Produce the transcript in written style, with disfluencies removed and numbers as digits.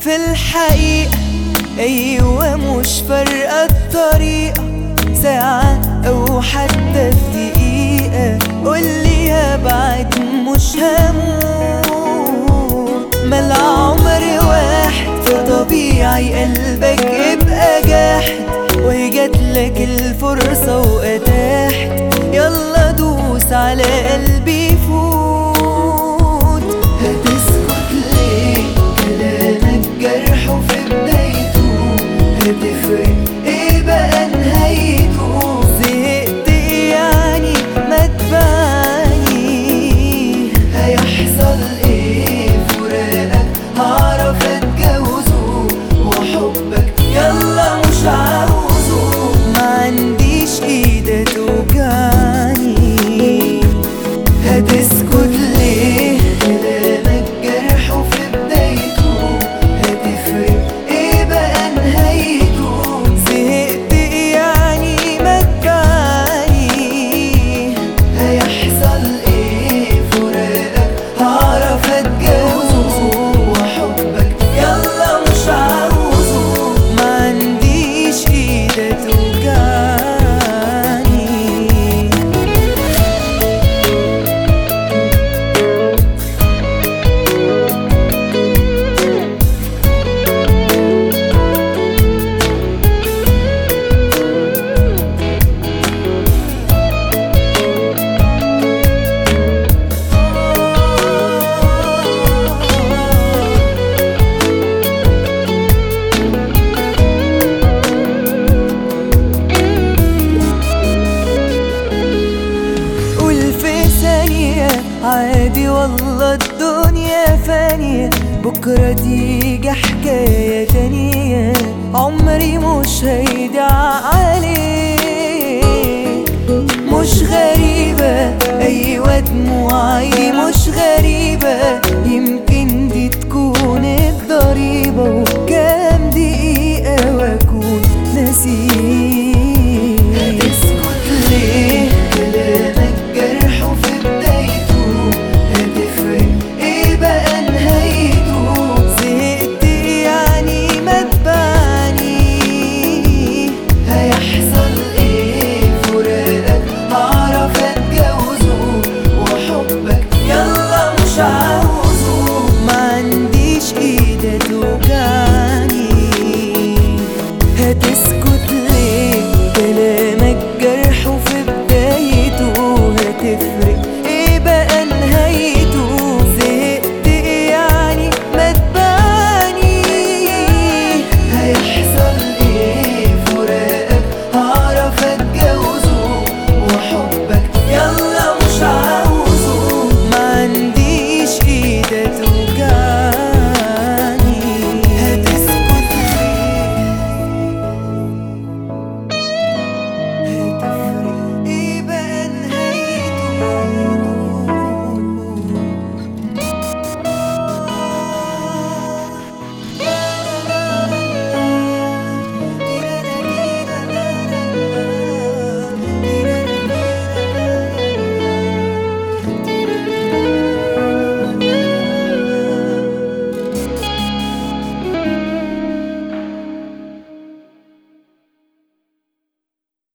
في الحقيقة أيوة مش فارقة الطريقة، ساعة أو حتى في دقيقة قولي هبعد مش هموت. ما العمر واحد فطبيعي قلبك يبقى جاحد، وهي جاتلك الفرصة وأتاحت، يلا دوس على قلبي فوت. هتسكت ليه؟ كلامك جرح وفي بدايته، هتفرق ايه بقى نهايته؟ زهقت ايه يعني ما تبعني؟ هيحصل ايه فراقك؟ هعرف اتجوزه وحبك يلا مش عاوزه، ما عنديش ايدة توجعني. هتسكت ليه؟ كلامك جرح وفي بدايته، هتفرق ايه بقى نهايته؟ زهقت ايه يعني ما تبعني؟ هيحصل ايه فراقك؟ هعرف اتجوزه وحبك يلا مش عاوزه، ما عنديش ايدة توجعني. قول في ثانية عادي والله الدنيا فانية، بكرة تيجي حكاية تانية، عمري مش هيدع عليك. مش غريبة أيوة دموعي مش غريبة، يمكن